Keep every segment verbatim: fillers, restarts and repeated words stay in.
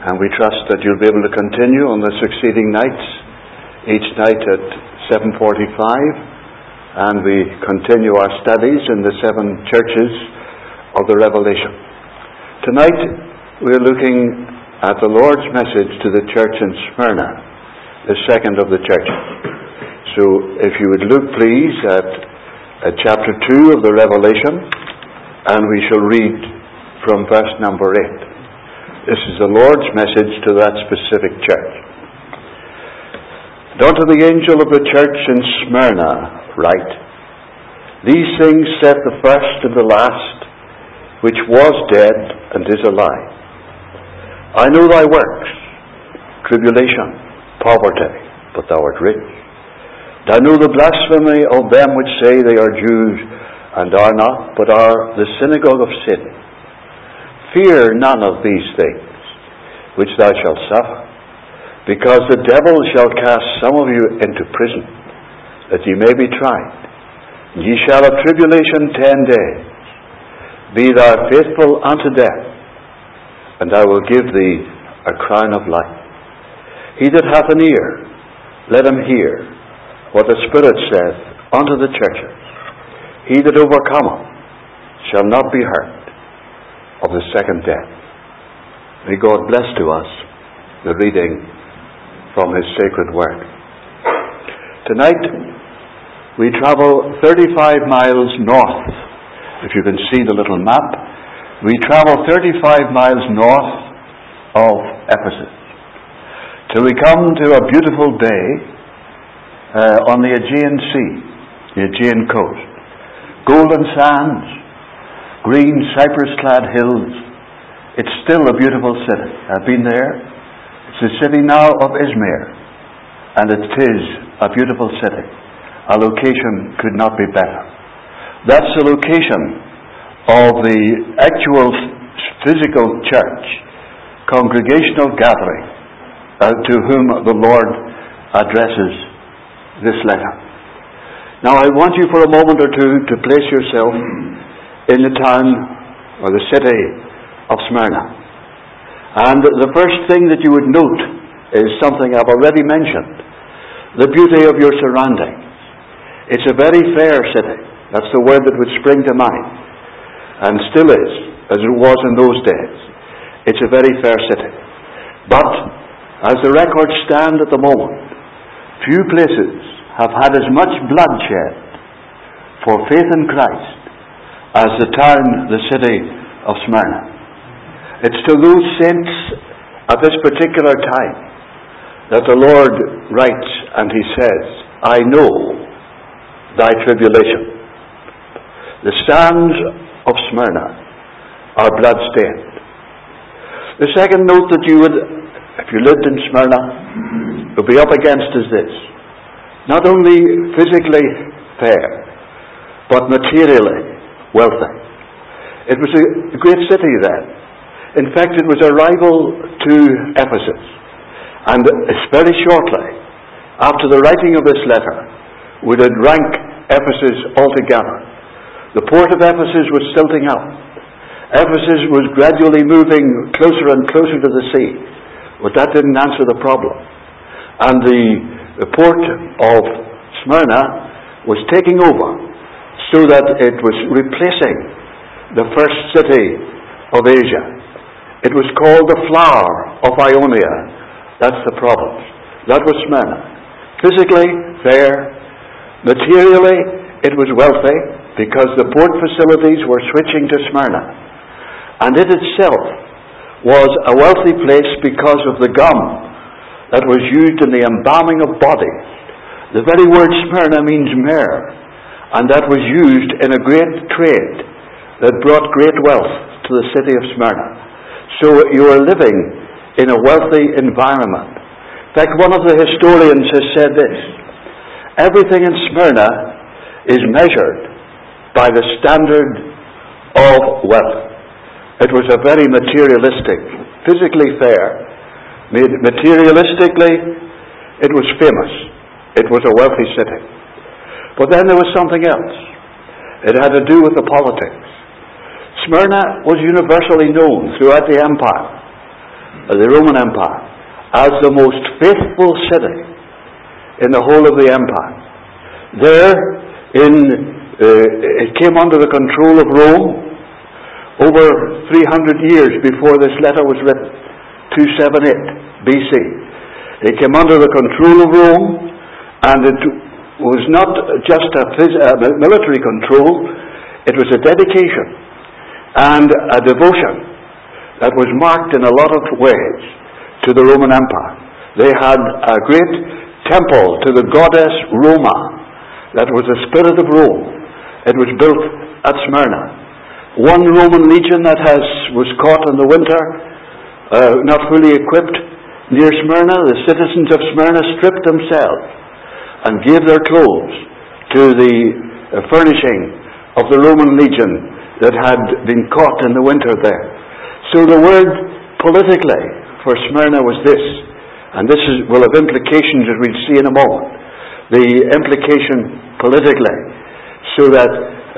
And we trust that you'll be able to continue on the succeeding nights, each night at seven forty-five, and we continue our studies in the seven churches of the Revelation. Tonight we're looking at the Lord's message to the church in Smyrna, the second of the churches. So if you would look please at, at chapter two of the Revelation, and we shall read from verse number eight. This is the Lord's message to that specific church. And unto the angel of the church in Smyrna write, These things saith the first and the last, which was dead and is alive. I know thy works, tribulation, poverty, but thou art rich. And I know the blasphemy of them which say they are Jews, and are not, but are the synagogue of Satan. Fear none of these things, which thou shalt suffer, because the devil shall cast some of you into prison, that ye may be tried. And ye shall have tribulation ten days. Be thou faithful unto death, and I will give thee a crown of life. He that hath an ear, let him hear what the Spirit saith unto the churches. He that overcometh shall not be hurt of the second death. May God bless to us the reading from His sacred word. Tonight we travel thirty-five miles north. If you can see the little map, we travel thirty-five miles north of Ephesus till we come to a beautiful bay uh, on the Aegean Sea, the Aegean coast. Golden sands, green cypress-clad hills. It's still a beautiful city. I've been there. It's the city now of Izmir, and it is a beautiful city. A location could not be better. That's the location of the actual physical church, congregational gathering, uh, to whom the Lord addresses this letter. Now I want you for a moment or two to place yourself in the town or the city of Smyrna. And the first thing that you would note is something I've already mentioned. The beauty of your surroundings. It's a very fair city. That's the word that would spring to mind. And still is, as it was in those days. It's a very fair city. But, as the records stand at the moment, few places have had as much bloodshed for faith in Christ as the town, the city of Smyrna. It's to those saints at this particular time that the Lord writes and He says, I know thy tribulation. The sands of Smyrna are blood-stained. The second note that you would, if you lived in Smyrna, would be up against is this. Not only physically fair, but materially wealthy. It was a great city then. In fact, it was a rival to Ephesus. And very shortly, after the writing of this letter, would it rank Ephesus altogether. The port of Ephesus was silting out. Ephesus was gradually moving closer and closer to the sea. But that didn't answer the problem. And the The port of Smyrna was taking over so that it was replacing the first city of Asia. It was called the flower of Ionia. That's the province. That was Smyrna. Physically fair. Materially it was wealthy because the port facilities were switching to Smyrna. And it itself was a wealthy place because of the gum that was used in the embalming of bodies. The very word Smyrna means myrrh, and that was used in a great trade that brought great wealth to the city of Smyrna. So you are living in a wealthy environment. In fact, one of the historians has said this: everything in Smyrna is measured by the standard of wealth. It was a very materialistic, physically fair. Materialistically, it was famous. It was a wealthy city. But then there was something else. It had to do with the politics. Smyrna was universally known throughout the empire of the Roman Empire as the most faithful city in the whole of the empire. There, in uh, it came under the control of Rome over three hundred years before this letter was written, two seventy-eight B C. It came under the control of Rome, and it was not just a, phys- a military control, it was a dedication and a devotion that was marked in a lot of ways to the Roman Empire. They had a great temple to the goddess Roma that was the spirit of Rome. It was built at Smyrna. One Roman legion that has was caught in the winter, uh, not fully equipped, near Smyrna. The citizens of Smyrna stripped themselves and gave their clothes to the uh, furnishing of the Roman legion that had been caught in the winter there. So the word politically for Smyrna was this, and this is, will have implications as we'll see in a moment. The implication politically, so that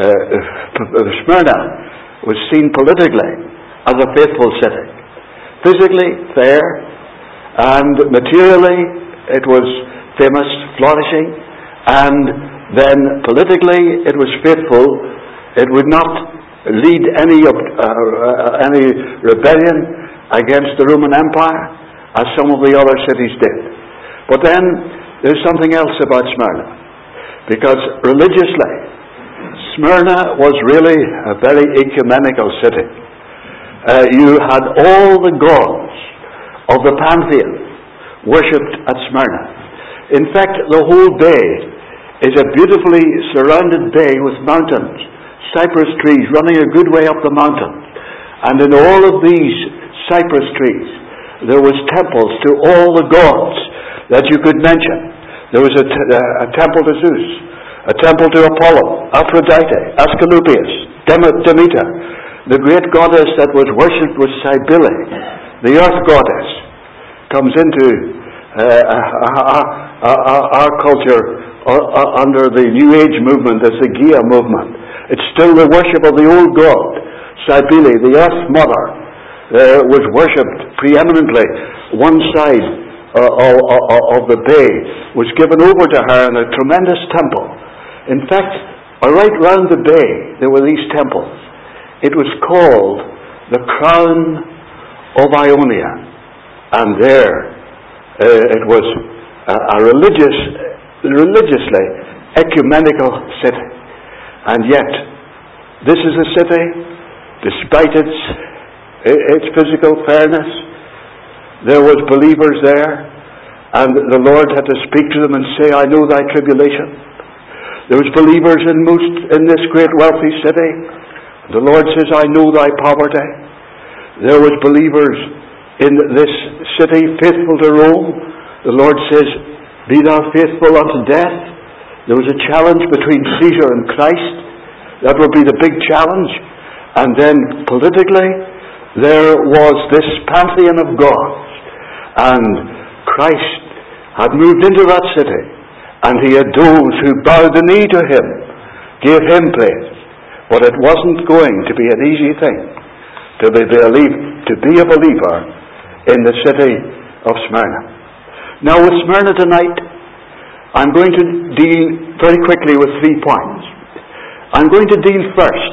uh, Smyrna was seen politically as a faithful city. Physically fair, and materially it was famous, flourishing, and then politically it was faithful. It would not lead any uh, uh, any rebellion against the Roman Empire as some of the other cities did. But then there's something else about Smyrna, because religiously Smyrna was really a very ecumenical city. Uh, you had all the gods of the pantheon worshipped at Smyrna. In fact, the whole bay is a beautifully surrounded bay with mountains, cypress trees running a good way up the mountain. And in all of these cypress trees, there was temples to all the gods that you could mention. There was a, t- a temple to Zeus, a temple to Apollo, Aphrodite, Asclepius, Dem- Demeter. The great goddess that was worshipped was Cybele, the earth goddess. Comes into uh, our, our, our culture uh, under the New Age movement as the Gaia movement. It's still the worship of the old god. Cybele, the earth mother, uh, was worshipped preeminently. One side uh, of, of, of the bay was given over to her in a tremendous temple. In fact, right round the bay there were these temples. It was called the Crown of Ionia, and there uh, it was a, a religious, religiously ecumenical city. And yet, this is a city, despite its its physical fairness, there was believers there, and the Lord had to speak to them and say, "I know thy tribulation." There was believers in most in this great wealthy city. The Lord says, "I know thy poverty." There was believers in this city, faithful to Rome. The Lord says, "Be thou faithful unto death." There was a challenge between Caesar and Christ. That would be the big challenge. And then politically, there was this pantheon of gods. And Christ had moved into that city. And he had those who bowed the knee to him, gave him praise. But it wasn't going to be an easy thing to be, believe, to be a believer in the city of Smyrna. Now with Smyrna tonight, I'm going to deal very quickly with three points. I'm going to deal first,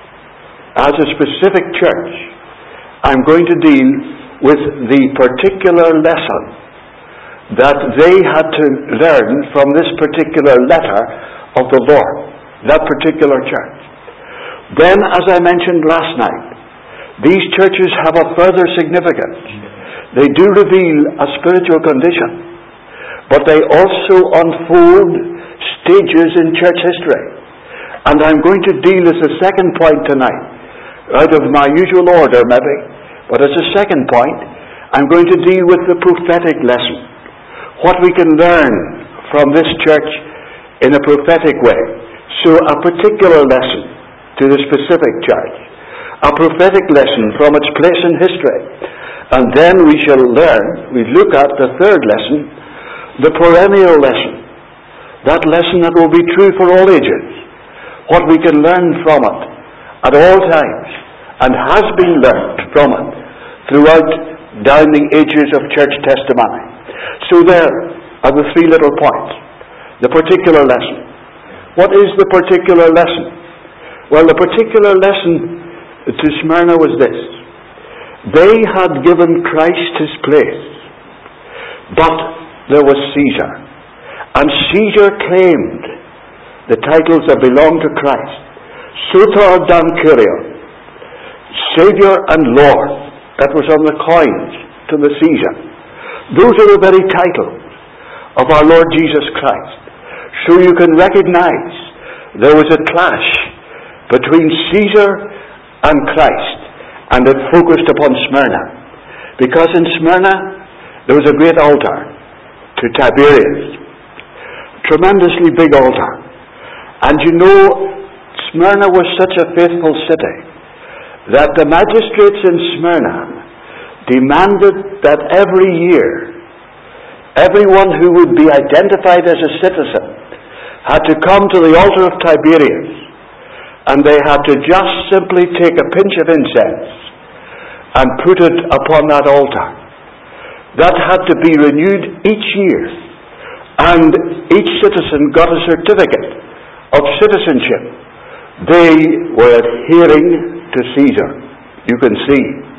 as a specific church, I'm going to deal with the particular lesson that they had to learn from this particular letter of the Lord, that particular church. Then, as I mentioned last night, these churches have a further significance. They do reveal a spiritual condition, but they also unfold stages in church history. And I'm going to deal as a second point tonight, out of my usual order maybe, but as a second point, I'm going to deal with the prophetic lesson. What we can learn from this church in a prophetic way. So a particular lesson to the specific church. A prophetic lesson from its place in history. And then we shall learn, we look at the third lesson, the perennial lesson. That lesson that will be true for all ages. What we can learn from it at all times, and has been learned from it throughout down the ages of church testimony. So there are the three little points. The particular lesson. What is the particular lesson? Well, the particular lesson to Smyrna was this. They had given Christ his place, but there was Caesar. And Caesar claimed the titles that belonged to Christ. Soter dan Kyrios, Savior and Lord. That was on the coins to the Caesar. Those are the very titles of our Lord Jesus Christ. So you can recognize there was a clash between Caesar and Christ, and it focused upon Smyrna. Because in Smyrna there was a great altar to Tiberius. Tremendously big altar. And you know, Smyrna was such a faithful city that the magistrates in Smyrna demanded that every year everyone who would be identified as a citizen had to come to the altar of Tiberius, and they had to just simply take a pinch of incense and put it upon that altar. That had to be renewed each year, and each citizen got a certificate of citizenship. They were adhering to Caesar. You can see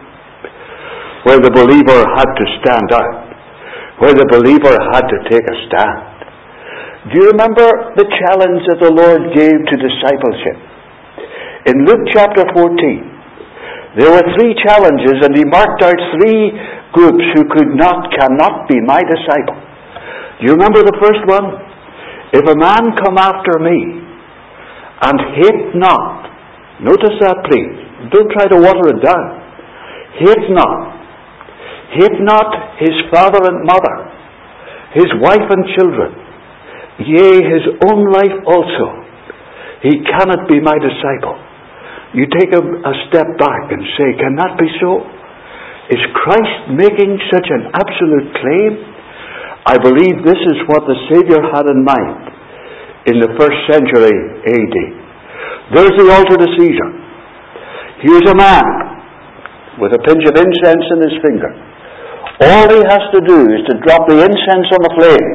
where the believer had to stand out, where the believer had to take a stand. Do you remember the challenge that the Lord gave to discipleship? In Luke chapter fourteen, there were three challenges, and he marked out three groups who could not, cannot be my disciple. Do you remember the first one? If a man come after me and hate not, notice that please, don't try to water it down. Hate not. Hate not his father and mother, his wife and children, yea, his own life also. He cannot be my disciple. You take a, a step back and say, can that be so? Is Christ making such an absolute claim? I believe this is what the Savior had in mind in the first century A D. There's the altar to Caesar. Here's a man with a pinch of incense in his finger. All he has to do is to drop the incense on the flame.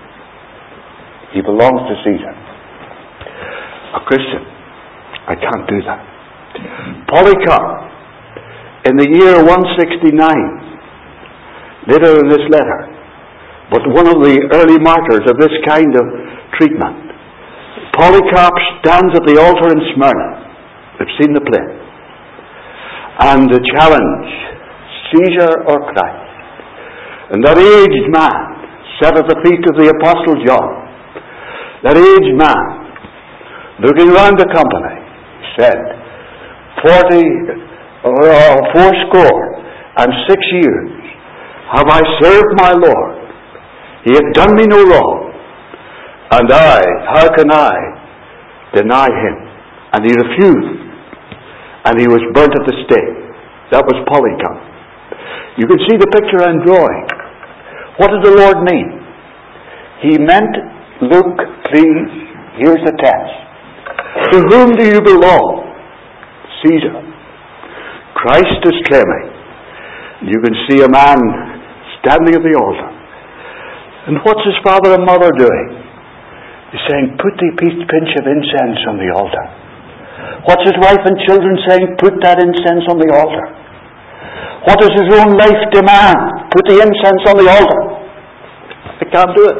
He belongs to Caesar. A Christian, I can't do that. Polycarp, in the year one sixty-nine, later in this letter, but one of the early martyrs of this kind of treatment, Polycarp stands at the altar in Smyrna. We've seen the play. And the challenge, Caesar or Christ. And that aged man sat at the feet of the Apostle John. That aged man, looking round the company, said, Forty or uh, fourscore and six years have I served my Lord. He hath done me no wrong. And I, how can I deny him? And he refused. And he was burnt at the stake. That was Polycarp. You can see the picture I'm drawing. What did the Lord mean? He meant, Luke three, here's the text. To whom do you belong? Caesar. Christ is claiming. You can see a man standing at the altar. And what's his father and mother doing? He's saying, put the pinch of incense on the altar. What's his wife and children saying? Put that incense on the altar. What does his own life demand? Put the incense on the altar. I can't do it.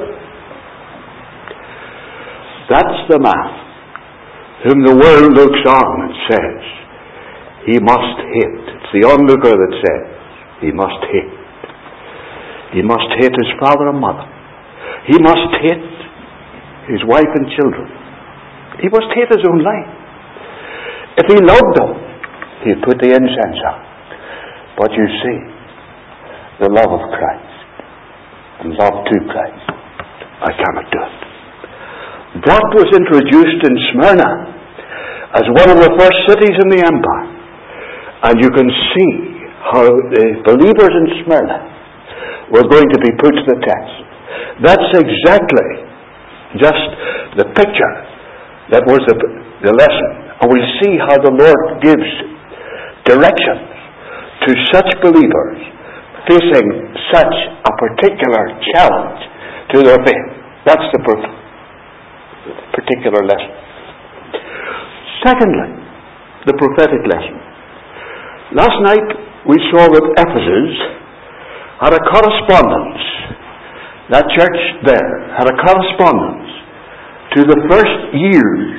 That's the man whom the world looks on and says, he must hate. It's the onlooker that says, he must hate. He must hate his father and mother. He must hate his wife and children. He must hate his own life. If he loved them, he'd put the incense on. But you see, the love of Christ and love to Christ, I cannot do it. That was introduced in Smyrna as one of the first cities in the empire. And you can see how the believers in Smyrna were going to be put to the test. That's exactly just the picture that was the, the lesson. And we'll see how the Lord gives directions to such believers facing such a particular challenge to their faith. That's the particular lesson. Secondly, the prophetic lesson. Last night we saw that Ephesus had a correspondence. That church there had a correspondence to the first years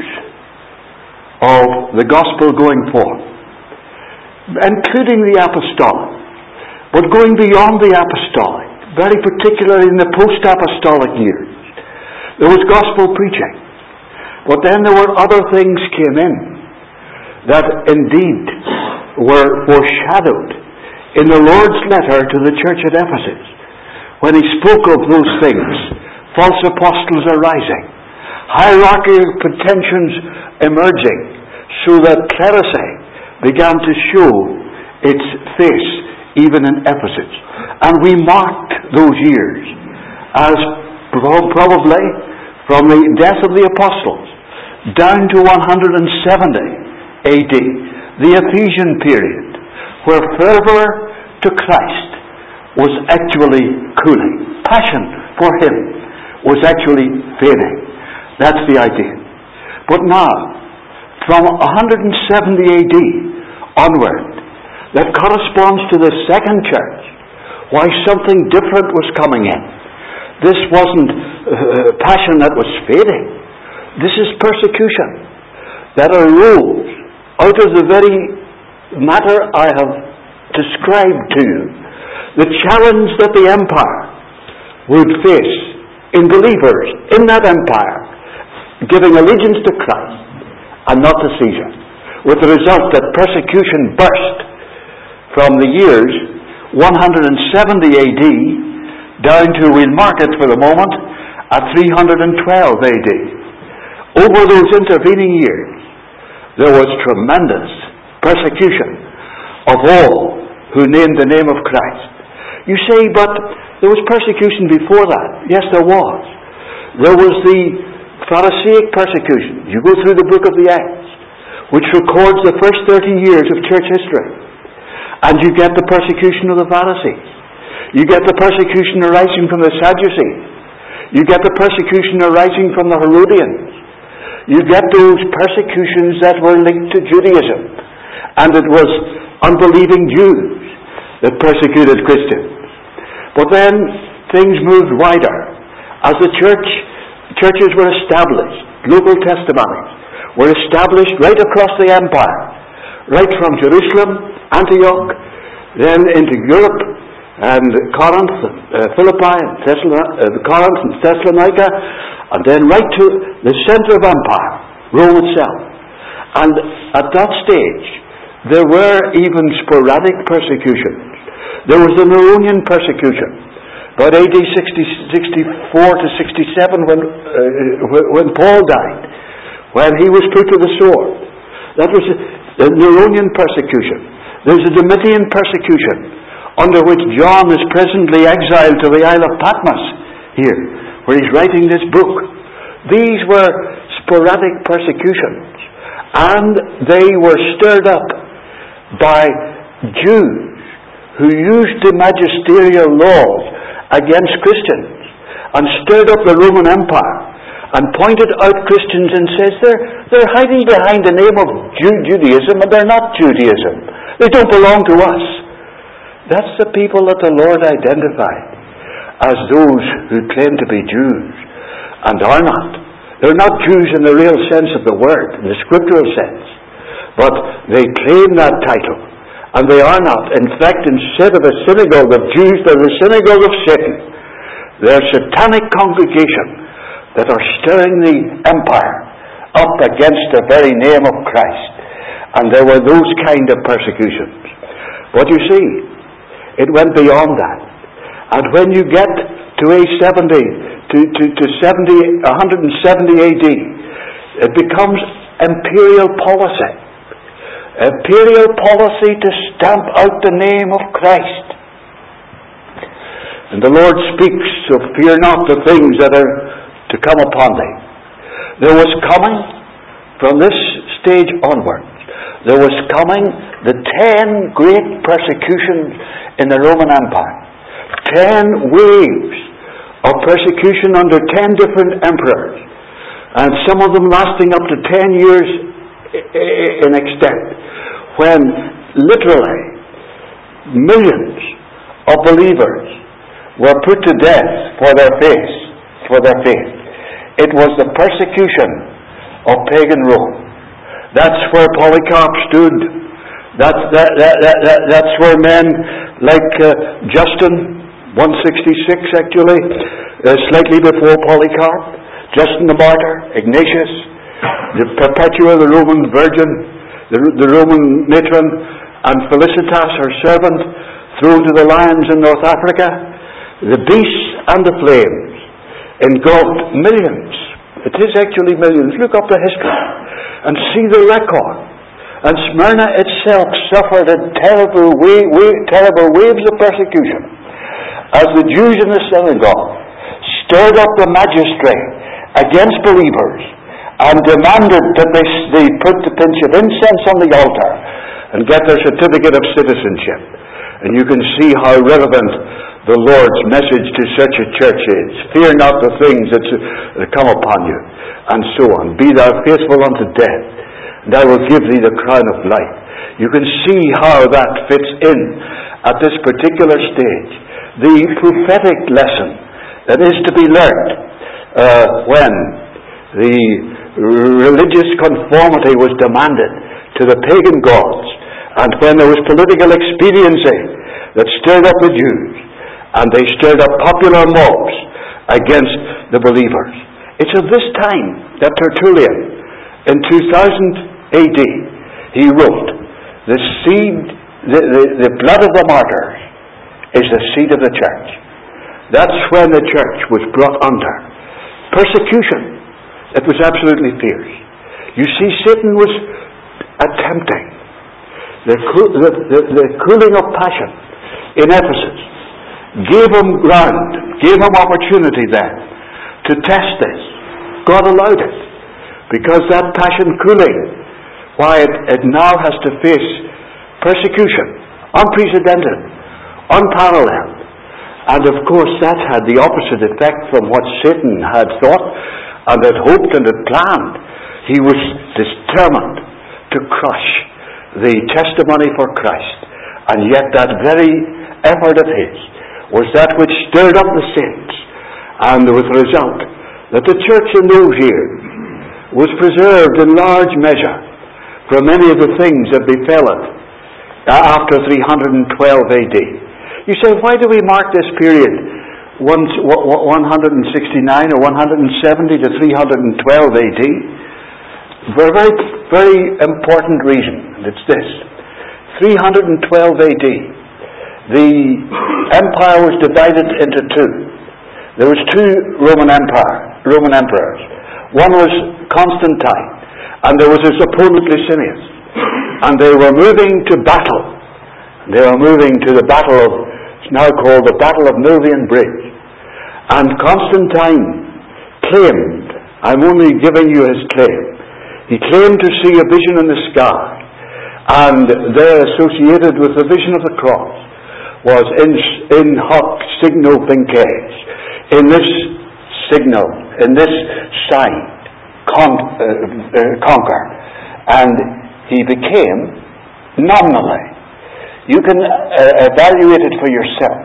of the gospel going forth, including the apostolic, but going beyond the apostolic, very particularly in the post-apostolic years. There was gospel preaching, but then there were other things came in that indeed were foreshadowed in the Lord's letter to the church at Ephesus, when he spoke of those things: false apostles arising, hierarchical contentions emerging, so that clerisy began to show its face even in Ephesus. And we marked those years as probably from the death of the apostles down to one hundred seventy A D, the Ephesian period, where fervour to Christ was actually cooling. Passion for him was actually fading. That's the idea. But now, from one hundred seventy A D onward, that corresponds to the second church, why something different was coming in. This wasn't uh, passion that was fading. This is persecution that arose out of the very matter I have described to you, the challenge that the empire would face in believers in that empire giving allegiance to Christ and not to Caesar, with the result that persecution burst from the years one hundred seventy A D down to, we'll mark it for the moment, at three hundred twelve A D. Over those intervening years, there was tremendous persecution of all who named the name of Christ. You say, but there was persecution before that. Yes, there was. There was the Pharisaic persecution. You go through the book of the Acts, which records the first thirty years of church history, and you get the persecution of the Pharisees. You get the persecution arising from the Sadducees. You get the persecution arising from the Herodians. You get those persecutions that were linked to Judaism, and it was unbelieving Jews that persecuted Christians. But then things moved wider as the church churches were established. Local testimonies were established right across the empire, right from Jerusalem, Antioch, then into Europe and Corinth, uh, Philippi, and Thessalon- uh, Corinth and Thessalonica, and then right to the center of empire, Rome itself. And at that stage, there were even sporadic persecutions. There was the Neronian persecution, about A D sixty, sixty-four to sixty-seven, when uh, when Paul died, when he was put to the sword. That was the Neronian persecution. There's a Domitian persecution, under which John is presently exiled to the Isle of Patmos here, where he's writing this book. These were sporadic persecutions, and they were stirred up by Jews who used the magisterial laws against Christians and stirred up the Roman Empire and pointed out Christians and says they're, they're hiding behind the name of Jew- Judaism, and they're not Judaism. They don't belong to us. That's the people that the Lord identified as those who claim to be Jews and are not. They're not Jews in the real sense of the word, in the scriptural sense, but they claim that title, and they are not. In fact, instead of a synagogue of Jews, they're the synagogue of Satan. They're a satanic congregation that are stirring the empire up against the very name of Christ. And there were those kind of persecutions. But you see, it went beyond that. And when you get to A seventy, to, to, to seventy, one hundred seventy A D, it becomes imperial policy. Imperial policy to stamp out the name of Christ. And the Lord speaks of, fear not the things that are to come upon thee. There was coming, from this stage onwards, there was coming the ten great persecutions in the Roman Empire. ten waves of persecution under ten different emperors, and some of them lasting up to ten years in extent, when literally millions of believers were put to death for their faith. For their faith, it was the persecution of pagan Rome. That's where Polycarp stood. That's that, that, that, that, that's where men like uh, Justin, one sixty-six actually, uh, slightly before Polycarp, Justin the Martyr, Ignatius, the Perpetua, the Roman Virgin, the, the Roman matron, and Felicitas, her servant, thrown to the lions in North Africa. The beasts and the flames engulfed millions. It is actually millions. Look up the history and see the record. And Smyrna itself suffered a terrible, wa- wa- terrible waves of persecution as the Jews in the synagogue stirred up the magistrate against believers and demanded that they, they put the pinch of incense on the altar and get their certificate of citizenship. And you can see how relevant the Lord's message to such a church is. Fear not the things that come upon you, and so on. Be thou faithful unto death, and I will give thee the crown of life. You can see how that fits in at this particular stage. The prophetic lesson that is to be learned uh, when the religious conformity was demanded to the pagan gods, and when there was political expediency that stirred up the Jews, and they stirred up popular mobs against the believers. It's of this time that Tertullian, in two thousand A D, he wrote, the seed, the, the, the blood of the martyrs is the seed of the church. That's when the church was brought under persecution. It was absolutely fierce. You see, Satan was attempting the, the, the, the cooling of passion in Ephesus. Gave him ground, gave him opportunity then to test this. God allowed it, because that passion cooling, why it, it now has to face persecution, unprecedented, unparalleled. And of course that had the opposite effect from what Satan had thought and had hoped and had planned. He was determined to crush the testimony for Christ, and yet that very effort of his was that which stirred up the saints, and with the result that the church in those years was preserved in large measure from many of the things that befell it after three hundred twelve A D. You say, why do we mark this period one hundred sixty-nine or one hundred seventy to three hundred twelve A D? For a very, very important reason, and it's this. three hundred twelve A D, the empire was divided into two. There was two Roman empire, Roman emperors. One was Constantine, and there was his opponent Licinius. And they were moving to battle. They were moving to the battle of, it's now called the Battle of Milvian Bridge. And Constantine claimed, I'm only giving you his claim, he claimed to see a vision in the sky, and there associated with the vision of the cross was in, in hoc signo vinces, in this signal, in this sign, con, uh, uh, conquer. And he became, nominally, you can uh, evaluate it for yourself.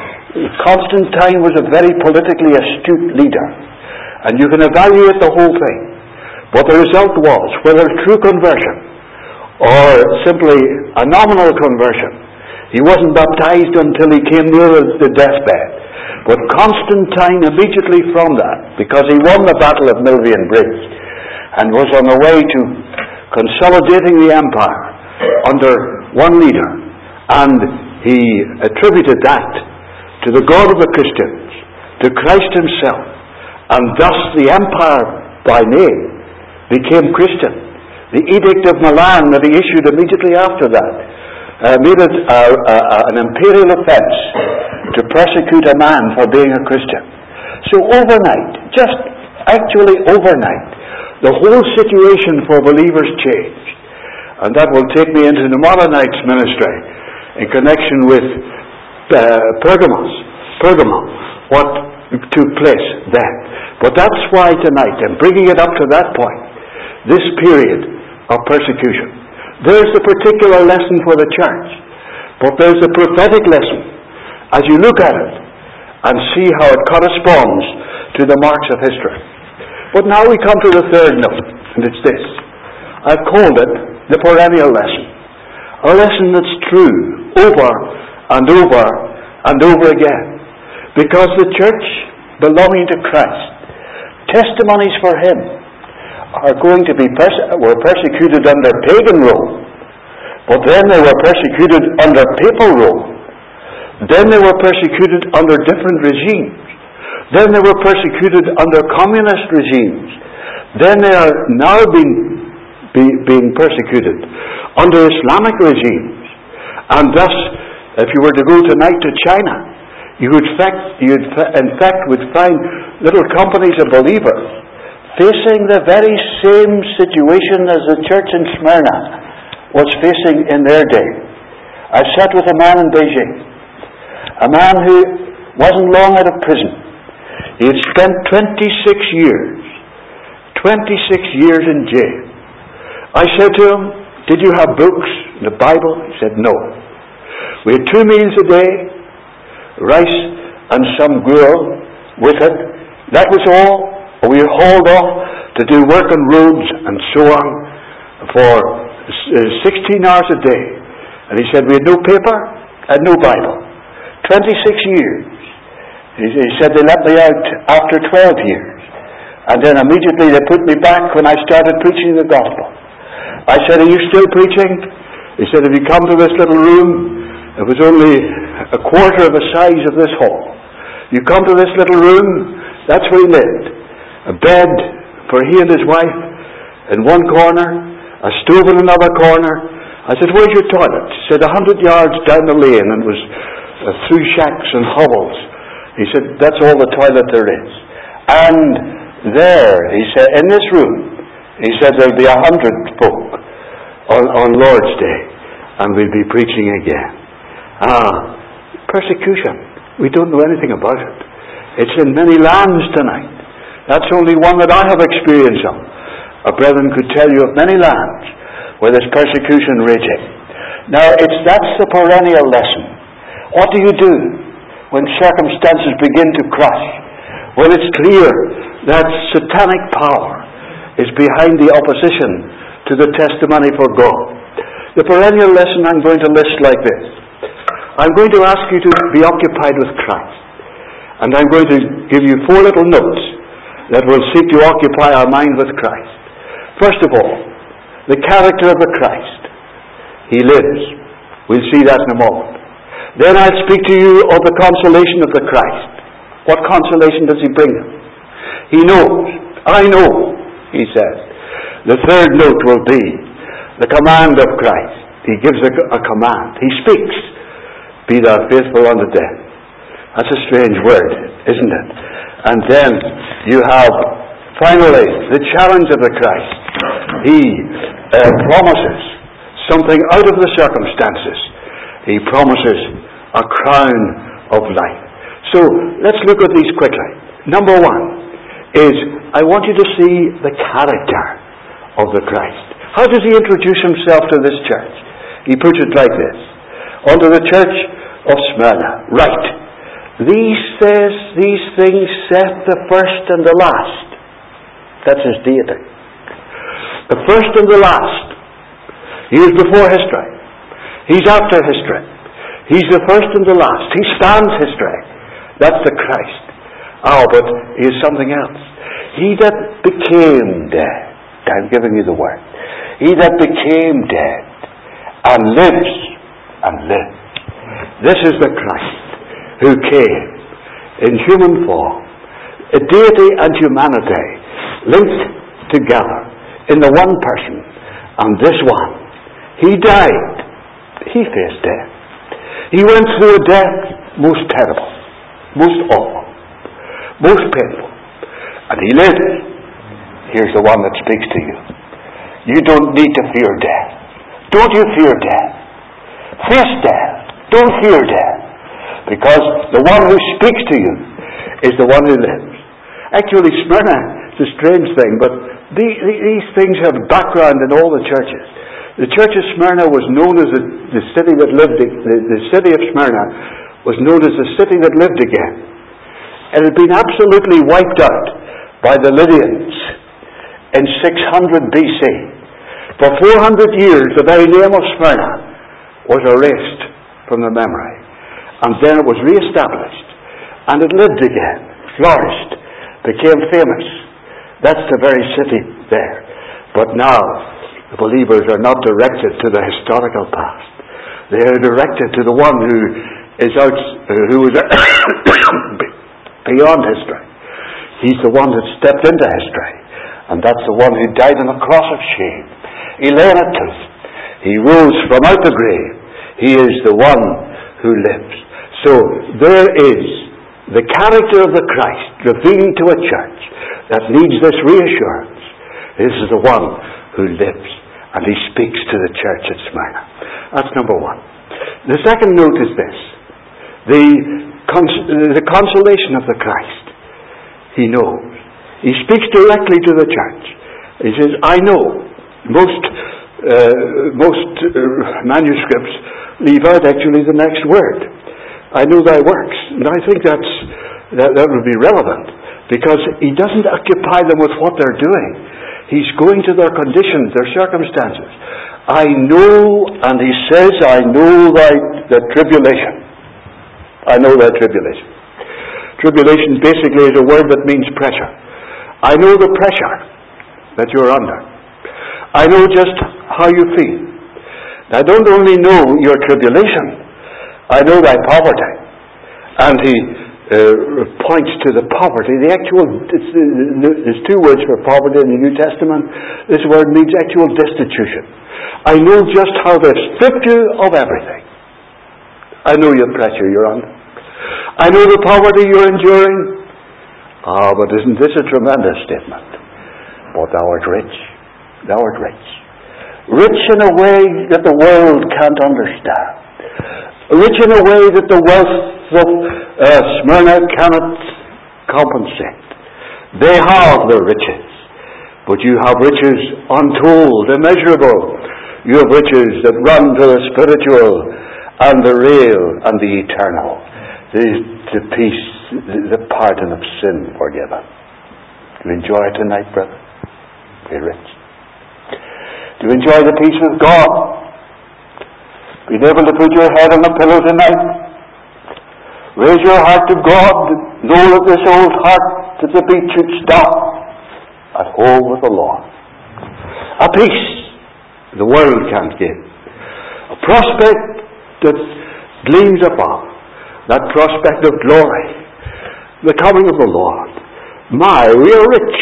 Constantine was a very politically astute leader, and you can evaluate the whole thing. What the result was, whether true conversion or simply a nominal conversion. He wasn't baptized until he came near the deathbed. But Constantine immediately from that, because he won the Battle of Milvian Bridge and was on the way to consolidating the empire under one leader, and he attributed that to the God of the Christians, to Christ himself, and thus the empire by name became Christian. The Edict of Milan that he issued immediately after that uh, made it uh, uh, an imperial offense to persecute a man for being a Christian. So overnight, just actually overnight, the whole situation for believers changed. And that will take me into the Maronites ministry in connection with uh, Pergamos. Pergamum, what took place then. But that's why tonight I'm bringing it up to that point, this period of persecution. There's the particular lesson for the church, but there's the prophetic lesson as you look at it and see how it corresponds to the marks of history. But now we come to the third note, and it's this. I've called it the perennial lesson. A lesson that's true over and over and over again. Because the church belonging to Christ, testimonies for Him, are going to be perse- were persecuted under pagan Rome, but then they were persecuted under papal Rome. Then they were persecuted under different regimes. Then they were persecuted under communist regimes. Then they are now being be, being persecuted under Islamic regimes. And thus, if you were to go tonight to China, you would fact, you'd in fact would find little companies of believers facing the very same situation as the church in Smyrna was facing in their day. I sat with a man in Beijing, a man who wasn't long out of prison. He had spent twenty-six years, twenty-six years in jail. I said to him, "Did you have books, the Bible?" He said, "No. We had two meals a day, rice and some gruel with it. That was all. We were hauled off to do work on roads and so on for sixteen hours a day." And he said, "We had no paper and no Bible. twenty-six years. He said they let me out after twelve years. And then immediately they put me back when I started preaching the gospel." I said, "Are you still preaching?" He said, "If you come to this little room, it was only a quarter of the size of this hall. You come to this little room, that's where he lived. A bed for he and his wife in one corner, a stove in another corner." I said, "Where's your toilet?" He said, "A hundred yards down the lane," and it was uh, through shacks and hovels. He said, "That's all the toilet there is." And there, he said, in this room, he said, there'll be a hundred folk on, on Lord's Day, and we'll be preaching again. Ah, persecution. We don't know anything about it. It's in many lands tonight. That's only one that I have experience of. A brethren could tell you of many lands where there's persecution raging. Now, it's that's the perennial lesson. What do you do when circumstances begin to crush? When it's clear that satanic power is behind the opposition to the testimony for God. The perennial lesson I'm going to list like this. I'm going to ask you to be occupied with Christ. And I'm going to give you four little notes that will seek to occupy our mind with Christ. First of all, the character of the Christ. He lives. We'll see that in a moment. Then I'll speak to you of the consolation of the Christ. What consolation does he bring us? He knows. I know, he says. The third note will be the command of Christ. He gives a, a command. He speaks. "Be thou faithful unto death." That's a strange word, isn't it? And then you have, finally, the challenge of the Christ. He uh, promises something out of the circumstances. He promises a crown of life. So, let's look at these quickly. Number one is, I want you to see the character of the Christ. How does he introduce himself to this church? He puts it like this. Unto the church of Smyrna. Right. These says, these things saith the first and the last. That's his deity. The first and the last. He is before history. He's after history. He's the first and the last. He stands history. That's the Christ. Oh, but he is something else. He that became dead. I'm giving you the word. He that became dead and lives and lives. This is the Christ who came in human form. A deity and humanity linked together in the one person. And this one, he died. He faced death. He went through a death most terrible, most awful, most painful. And he lived. Here's the one that speaks to you. You don't need to fear death. Don't you fear death. Face death. Don't fear death. Because the one who speaks to you is the one who lives. Actually, Smyrna is a strange thing, but these things have background in all the churches. The church of Smyrna was known as the, the city that lived, the, the city of Smyrna was known as the city that lived again. It had been absolutely wiped out by the Lydians in six hundred B C. For four hundred years, the very name of Smyrna was erased from the memory. And then it was re-established. And it lived again, flourished, became famous. That's the very city there. But now, the believers are not directed to the historical past. They are directed to the one who is out, who is beyond history. He's the one that stepped into history. And that's the one who died on the cross of shame. He lay in a tomb. He rose from out the grave. He is the one who lives. So there is the character of the Christ revealed to a church that needs this reassurance. This is the one who lives, and he speaks to the church at Smyrna. That's number one. The second note is this: the cons- the consolation of the Christ. He knows. He speaks directly to the church. He says, "I know." Most uh, most uh, manuscripts leave out actually the next word. I know thy works. And I think that's, that, that would be relevant, because he doesn't occupy them with what they're doing. He's going to their conditions, their circumstances. I know, and he says, I know thy the tribulation. I know thy tribulation. Tribulation basically is a word that means pressure. I know the pressure that you're under. I know just how you feel. I don't only know your tribulation, I know thy poverty. And he uh, points to the poverty. The actual, it's, there's two words for poverty in the New Testament. This word means actual destitution. I know just how they've stripped you of everything. I know your pressure you're under. I know the poverty you're enduring. Ah, but isn't this a tremendous statement? But thou art rich. Thou art rich. Rich in a way that the world can't understand. Rich in a way that the wealth of uh, Smyrna cannot compensate. They have the riches, but you have riches untold, immeasurable. You have riches that run to the spiritual and the real and the eternal. The, the peace, the, the pardon of sin forgiven. Do you enjoy it tonight, brother? Be rich. Do you enjoy the peace of God? Being able to put your head on the pillow tonight. Raise your heart to God. Know that this old heart, that the beat should stop at home with the Lord. A peace the world can't give. A prospect that gleams above. That prospect of glory. The coming of the Lord. My, we are rich.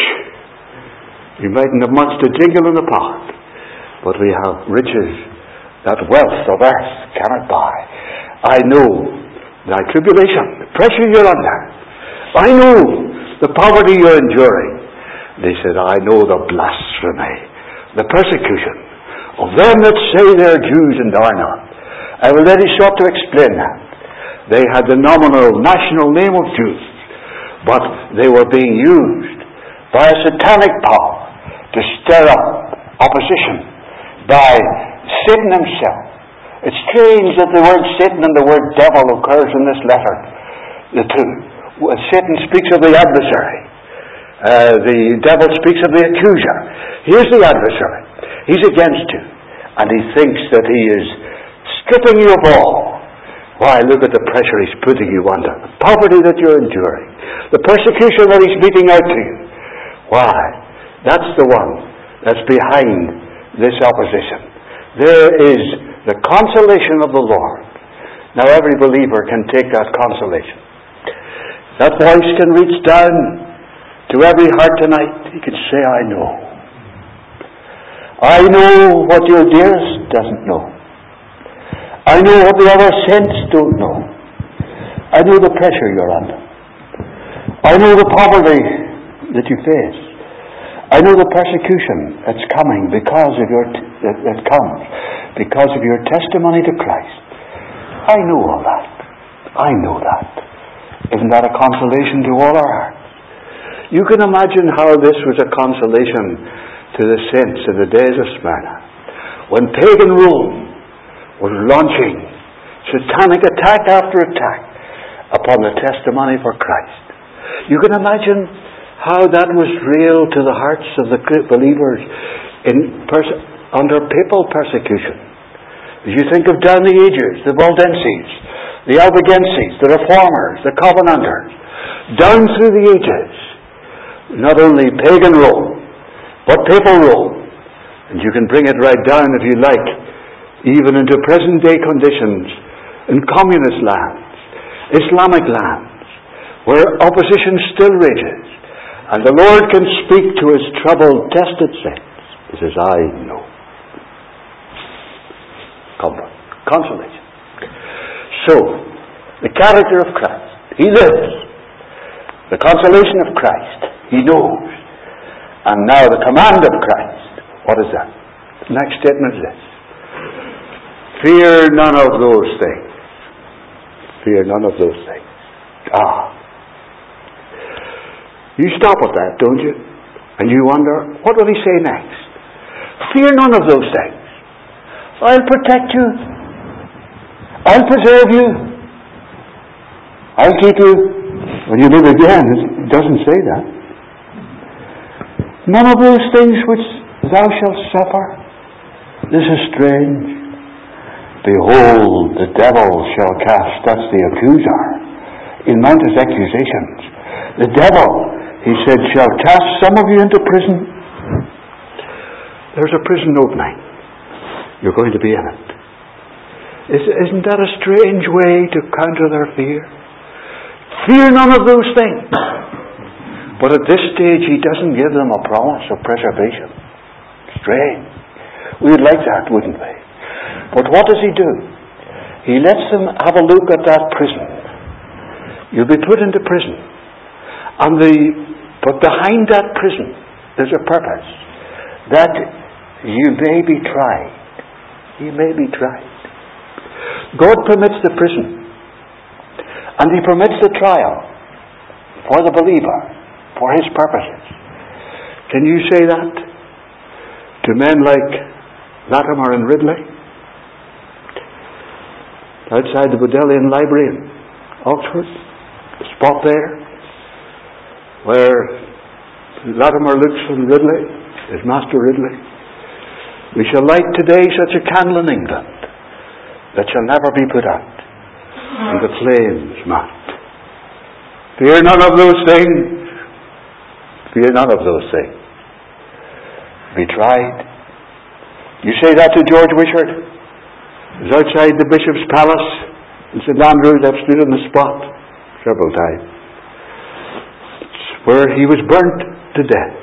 We mightn't have much to jingle in the pot, but we have riches that wealth of earth cannot buy. I know thy tribulation, the pressure you're under. I know the poverty you're enduring. They said, I know the blasphemy, the persecution of them that say they're Jews and are not. I've already sought to explain that. They had the nominal national name of Jews, but they were being used by a satanic power to stir up opposition by Satan himself. It's strange that the word Satan and the word devil occurs in this letter. The two. Satan speaks of the adversary. Uh, the devil speaks of the accuser. Here's the adversary. He's against you. And he thinks that he is stripping you of all. Why, look at the pressure he's putting you under. The poverty that you're enduring. The persecution that he's meting out to you. Why? That's the one that's behind this opposition. There is the consolation of the Lord. Now every believer can take that consolation. That voice can reach down to every heart tonight. He can say, I know. I know what your dearest doesn't know. I know what the other saints don't know. I know the pressure you're under. I know the poverty that you face. I know the persecution that's coming because of your t- that, that comes because of your testimony to Christ. I know all that. I know that. Isn't that a consolation to all our hearts? You can imagine how this was a consolation to the saints in the days of Smyrna, when pagan Rome was launching satanic attack after attack upon the testimony for Christ. You can imagine how that was real to the hearts of the believers in pers- under papal persecution. As you think of down the ages, the Waldenses, the Albigenses, the Reformers, the Covenanters, down through the ages, not only pagan Rome, but papal Rome. And you can bring it right down, if you like, even into present day conditions in communist lands, Islamic lands, where opposition still rages. And the Lord can speak to His troubled, tested saints. He says, I know. Comfort, consolation. So, the character of Christ. He lives. The consolation of Christ. He knows. And now the command of Christ. What is that? The next statement is this. Fear none of those things. Fear none of those things. Ah. You stop at that, don't you? And you wonder, what will He say next? Fear none of those things. I'll protect you. I'll preserve you. I'll keep you. When you live again, it doesn't say that. None of those things which thou shalt suffer. This is strange. Behold, the devil shall cast, that's the accuser, in Mount his accusations. The devil, he said, shall cast some of you into prison. There's a prison opening. You're going to be in it. Isn't that a strange way to counter their fear? Fear none of those things. But at this stage, He doesn't give them a promise of preservation. Strange. We would like that, wouldn't we? But what does He do? He lets them have a look at that prison. You'll be put into prison. And the, but behind that prison, there's a purpose. That you may be tried. You may be tried. God permits the prison. And He permits the trial for the believer, for His purposes. Can you say that to men like Latimer and Ridley? Outside the Bodleian Library in Oxford, a spot there where Latimer looks from Ridley, his master Ridley. We shall light today such a candle in England that shall never be put out, and the flames mount. Fear none of those things. Fear none of those things. Be tried. You say that to George Wishart. He was outside the Bishop's Palace in Saint Andrews. I've stood on the spot several times. It's where he was burnt to death.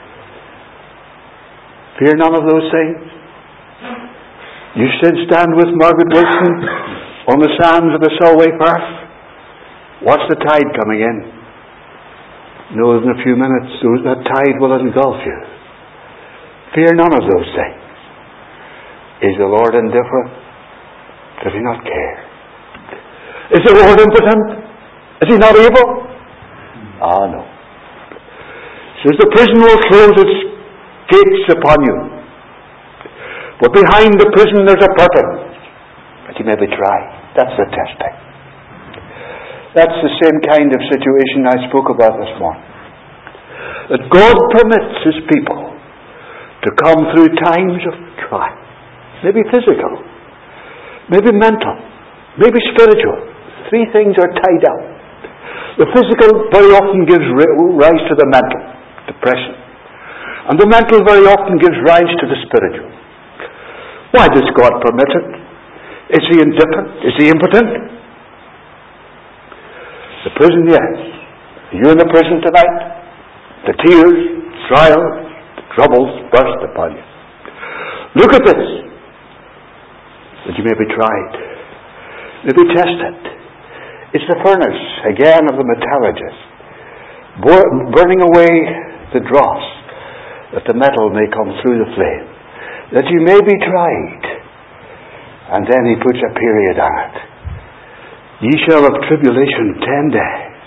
Fear none of those things. You should stand with Margaret Wilson on the sands of the Solway Firth. Watch the tide coming in. Know that in a few minutes that tide will engulf you. Fear none of those things. Is the Lord indifferent? Does He not care? Is the Lord impotent? Is He not able? Ah, no. Says the prison will close its gates upon you. But behind the prison there's a purpose, that you may be tried. That's the testing. That's the same kind of situation I spoke about this morning. That God permits His people to come through times of trial. Maybe physical, maybe mental, maybe spiritual. Three things are tied up. The physical very often gives rise to the mental, depression. And the mental very often gives rise to the spiritual. Why does God permit it? Is He indifferent? Is He impotent? The prison, yes. Are you in the prison tonight? The tears, trials, the troubles burst upon you. Look at this, that you may be tried, may be tested. It's the furnace, again, of the metallurgist, burning away the dross, that the metal may come through the flame, that you may be tried. And then He puts a period on it. Ye shall have tribulation ten days.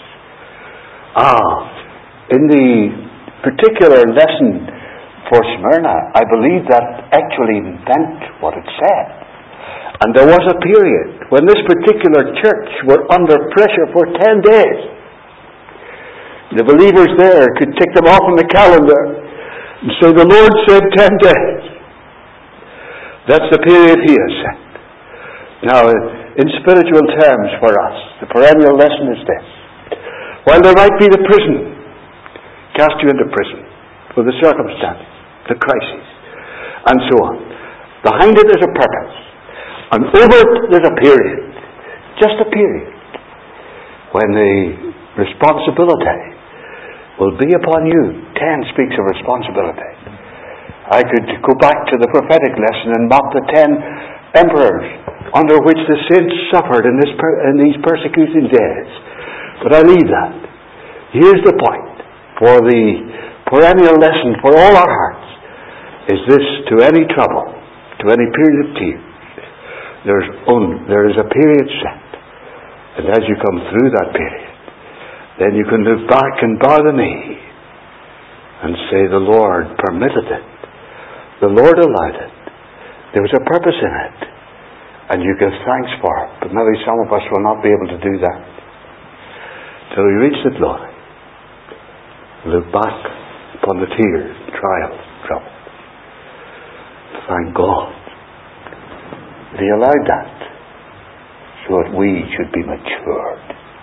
Ah, in the particular lesson for Smyrna, I believe that actually meant what it said. And there was a period when this particular church were under pressure for ten days. The believers there could tick them off on the calendar and say, the Lord said ten days. That's the period He has set. Now, in spiritual terms for us, the perennial lesson is this. While there might be the prison, cast you into prison for the circumstances, the crises, and so on. Behind it is a purpose. And over it there's a period, just a period, when the responsibility will be upon you. Ten speaks of responsibility. I could go back to the prophetic lesson and mock the ten emperors under which the saints suffered in, this per- in these persecuting days. But I leave that. Here's the point for the perennial lesson for all our hearts, is this: to any trouble, to any period of tears, there's only, there is a period set. And as you come through that period, then you can look back and bow the knee and say, the Lord permitted it. The Lord allowed it. There was a purpose in it. And you give thanks for it. But maybe some of us will not be able to do that till we reach the glory. Look back upon the tears, trials, trouble. Thank God that He allowed that, so that we should be matured.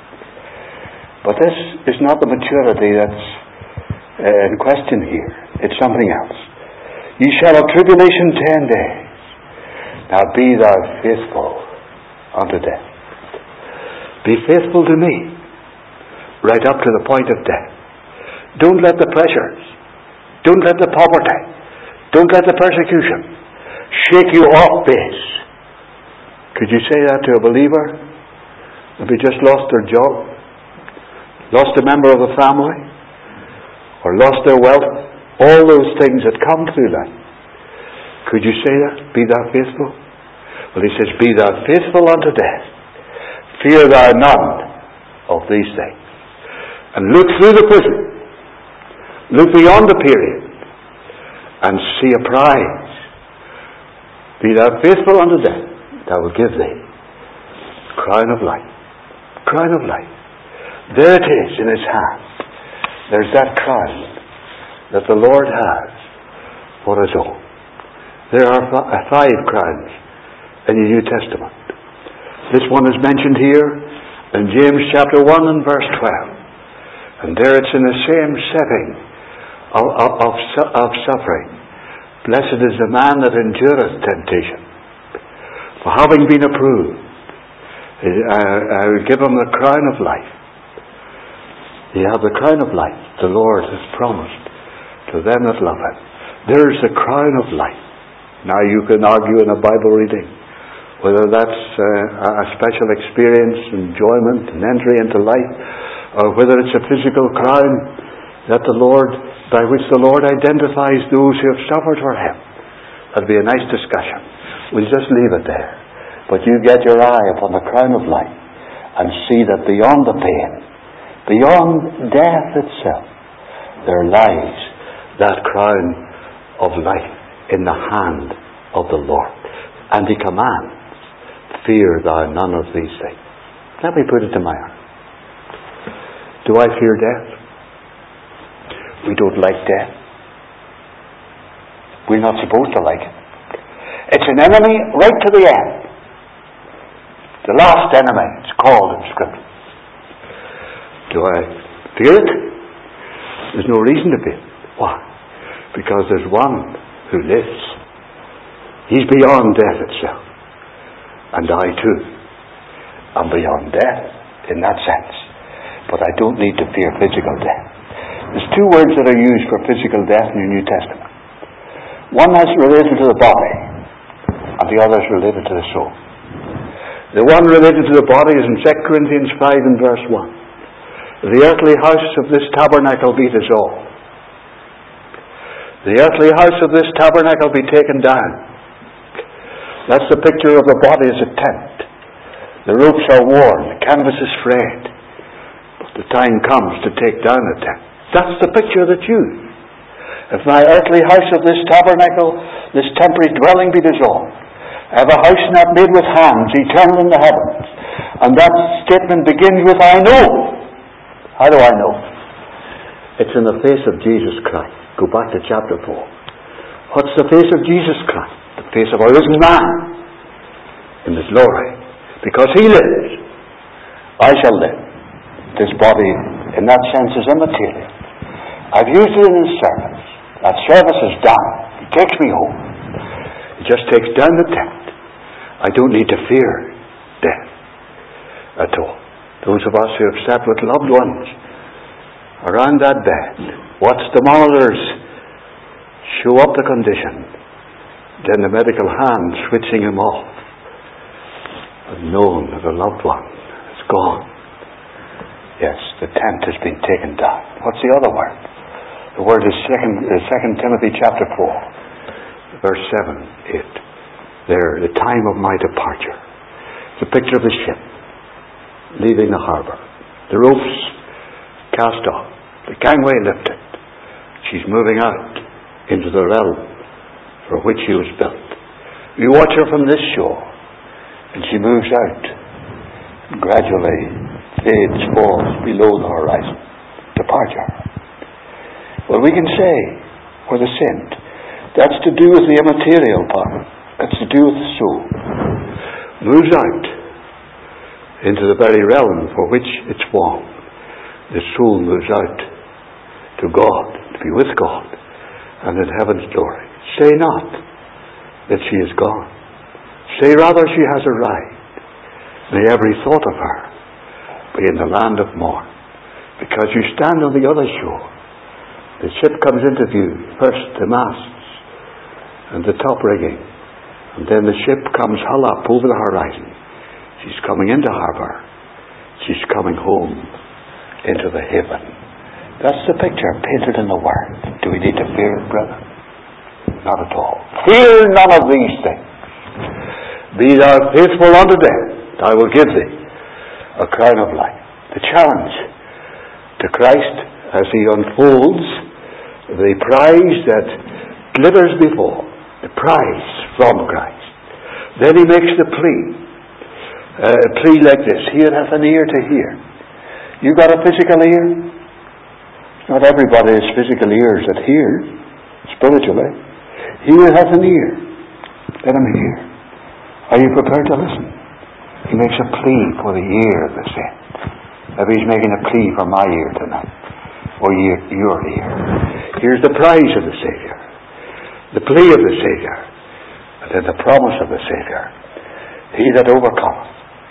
But this is not the maturity that's uh, in question here. It's something else. Ye shall have tribulation ten days. Now be thou faithful unto death. Be faithful to me right up to the point of death. Don't let the pressures, don't let the poverty, don't let the persecution shake you off base. Could you say that to a believer if he just lost their job, lost a member of the family, or lost their wealth? All those things that come through life. Could you say that? Be thou faithful? Well, He says, be thou faithful unto death. Fear thou none of these things. And look through the prison. Look beyond the period. And see a prize. Be thou faithful unto death. That will give thee crown of life. Crown of life. There it is in His hand. There's that crown that the Lord has for His own. There are five crowns in the New Testament. This one is mentioned here in James chapter one and verse twelve. And there it's in the same setting of, of, of, of suffering. Blessed is the man that endureth temptation. For having been approved, I will give him the crown of life. You have the crown of life the Lord has promised to them that love Him. There's the crown of life. Now you can argue in a Bible reading whether that's uh, a special experience, enjoyment, and entry into life, or whether it's a physical crown that the Lord, by which the Lord identifies those who have suffered for Him. That'd be a nice discussion. We'll just leave it there. But you get your eye upon the crown of life and see that beyond the pain, beyond death itself, there lies that crown of life in the hand of the Lord. And He commands, fear thou none of these things. Let me put it to my heart. Do I fear death? We don't like death. We're not supposed to like it. It's an enemy right to the end. The last enemy, it's called in Scripture. Do I fear it? There's no reason to fear it. Why? Because there's one who lives. He's beyond death itself. And I too am beyond death in that sense. But I don't need to fear physical death. There's two words that are used for physical death in the New Testament. One is related to the body, and the other is related to the soul. The one related to the body is in Second Corinthians five and verse one. The earthly house of this tabernacle be dissolved. The earthly house of this tabernacle be taken down. That's the picture of the body as a tent. The ropes are worn, the canvas is frayed, but the time comes to take down the tent. That's the picture of the Jews. If my earthly house of this tabernacle, this temporary dwelling be dissolved, I have a house not made with hands, eternal in the heavens. And that statement begins with, I know. How do I know? It's in the face of Jesus Christ. Go back to chapter four. What's the face of Jesus Christ? The face of a risen man in his glory. Because he lives, I shall live. This body, in that sense, is immaterial. I've used it in his service. That service is done. He takes me home. He just takes down the tent. I don't need to fear death at all. Those of us who have sat with loved ones around that bed, watch the monitors show up the condition, then the medical hand switching him off, and known that a loved one is gone. Yes, the tent has been taken down. What's the other word? The word is second, uh, second Timothy chapter four, verse seven, eight. There, the time of my departure. It's a picture of the ship leaving the harbour. The ropes cast off. The gangway lifted. She's moving out into the realm for which she was built. You watch her from this shore, and she moves out. And gradually fades, falls below the horizon. Departure. Well, we can say, for the saint, that's to do with the immaterial part. That's to do with the soul. Moves out into the very realm for which it's formed. The soul moves out to God, to be with God, and in heaven's glory. Say not that she is gone. Say rather she has arrived. May every thought of her be in the land of morn. Because you stand on the other shore. The ship comes into view. First the masts and the top rigging. And then the ship comes hull up over the horizon. She's coming into harbour. She's coming home into the haven. That's the picture painted in the Word. Do we need to fear it, brother? Not at all. Fear none of these things. Be thou faithful unto death. I will give thee a crown of life. The challenge to Christ as he unfolds the prize that glitters before, the prize from Christ. Then he makes the plea, uh, a plea like this: he that hath an ear to hear. You got a physical ear? Not everybody has physical ears that hear spiritually. He that hath an ear, let him hear. Are you prepared to listen? He makes a plea for the ear of the saint. Maybe he's making a plea for my ear tonight, or your, your ear. Here's the prize of the Savior, the plea of the Savior, and then the promise of the Savior. He that overcometh.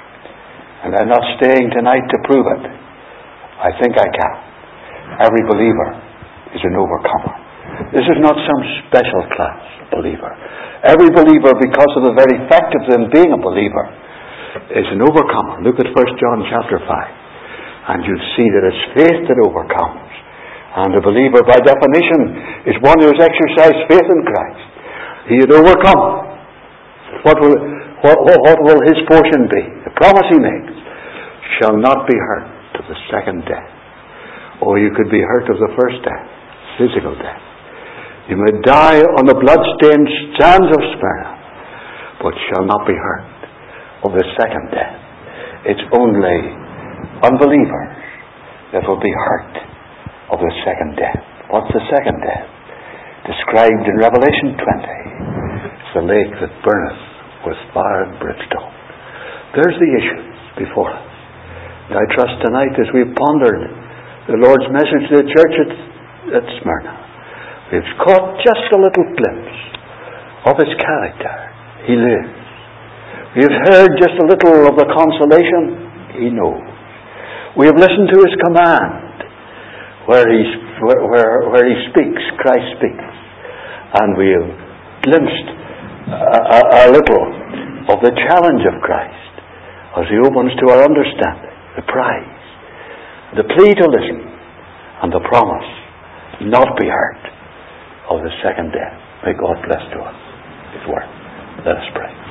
And I'm not staying tonight to prove it. I think I can. Every believer is an overcomer. This is not some special class believer. Every believer, because of the very fact of them being a believer, is an overcomer. Look at First John chapter five, and you'll see that it's faith that overcomes. And a believer, by definition, is one who has exercised faith in Christ. He had overcome. What will, what, what will his portion be? The promise he makes: shall not be hurt to the second death. Or you could be hurt of the first death, physical death. You may die on the blood-stained sands of Smyrna, but shall not be hurt of the second death. It's only unbelievers that will be hurt of the second death. What's the second death? Described in Revelation twenty. It's the lake that burneth with fire and brimstone. There's the issues before us. And I trust tonight, as we've pondered the Lord's message to the church at, at Smyrna, we've caught just a little glimpse of his character. He lives. We've heard just a little of the consolation. He knows. We have listened to his command, where he, where, where, where he speaks, Christ speaks. And we have glimpsed a, a, a little of the challenge of Christ as he opens to our understanding the prize, the plea to listen, and the promise not be hurt of the second death. May God bless to us his word. Let us pray.